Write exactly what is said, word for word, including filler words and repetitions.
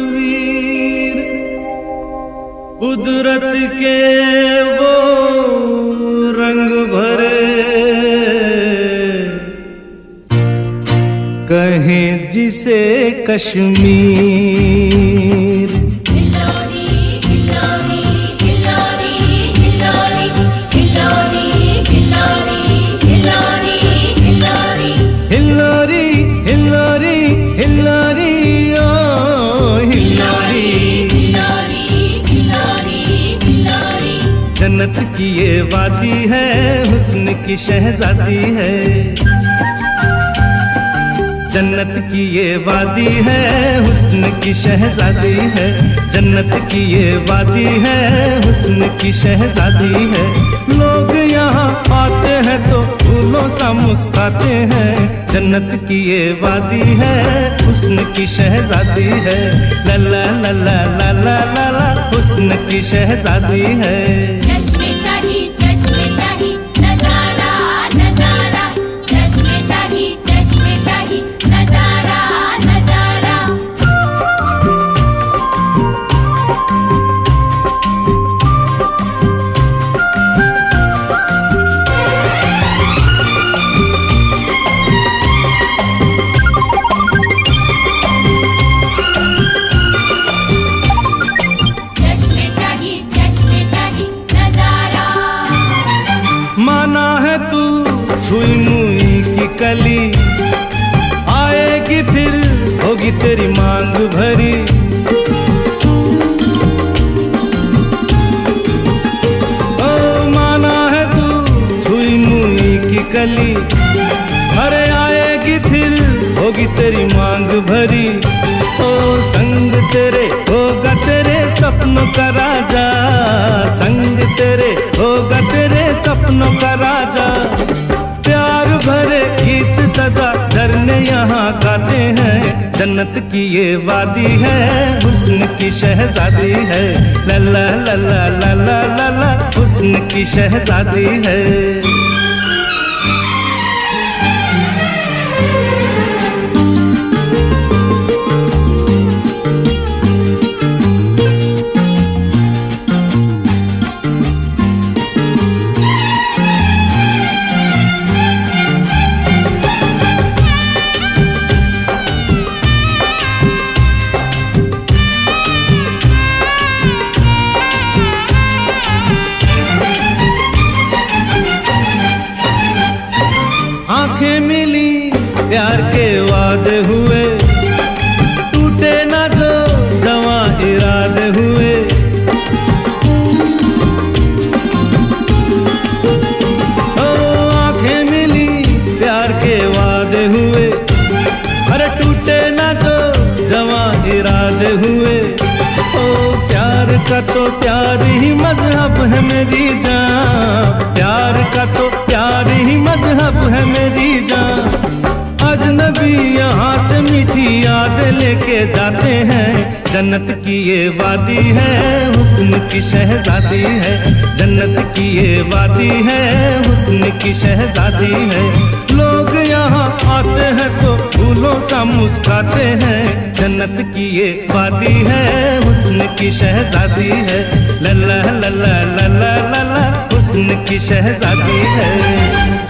तस्वीर कुदरत के वो रंग भरे, कहें जिसे कश्मीर। हिलोरी हिलोरी हिलोरी हिलोरी हिलोरी हिलोरी हिलोरी हिलोरी हिलोरी हिलोरी हिलोरी ओ हिलोरी हिलोरी हिलोरी हिलोरी। जन्नत की ये वादी है, हुस्न की शहजादी है। जन्नत की ये वादी है, हुस्न की शहजादी है। जन्नत की ये वादी है, हुस्न की शहजादी है। लोग यहाँ आते हैं तो फूलों सा मुस्काते हैं। जन्नत की ये वादी है, हुस्न की शहजादी है। ला ला ला ला ला ला ला ला, हुस्न की शहजादी है। चश्मे शाही चश्मे शाही नजारा नजारा, चश्मे शाही चश्मे शाही नजारा नजारा। चश्मे शाही चश्मे शाही नजारा। माना है तू छुई मुई की कली, आएगी फिर होगी तेरी मांग भरी। ओ माना है तू छुई मुई की कली, अरे आएगी फिर होगी तेरी मांग भरी। ओ संग तेरे होगा तेरे सपनों का राजा, संग तेरे होगा तेरे सपनों का राजा। प्यार भरे गीत सदा झरने यहाँ गाते हैं। जन्नत की ये वादी है, हुस्न की शहजादी है। ला ला ला ला ला ला ला ला, हुस्न की शहजादी है। आंखें मिली प्यार के वादे हुए, टूटे ना जो जवां इरादे हुए। ओ आंखें मिली प्यार के वादे हुए, अरे टूटे ना जो जवां इरादे हुए। ओ प्यार का तो प्यार ही मजहब है मेरी जान, प्यार का तो प्यार ही मजहब है मेरी जान। अजनबी यहाँ से मीठी याद लेके जाते हैं। जन्नत की ये वादी है, हुस्न की शहजादी है। जन्नत की ये वादी है, हुस्न की शहजादी है। लोग यहाँ आते हैं तो फूलों सा मुस्काते हैं। जन्नत की ये वादी है, हुस्न की शहजादी है। ला ला ला ला ला ला ला, हुस्न की शहजादी है।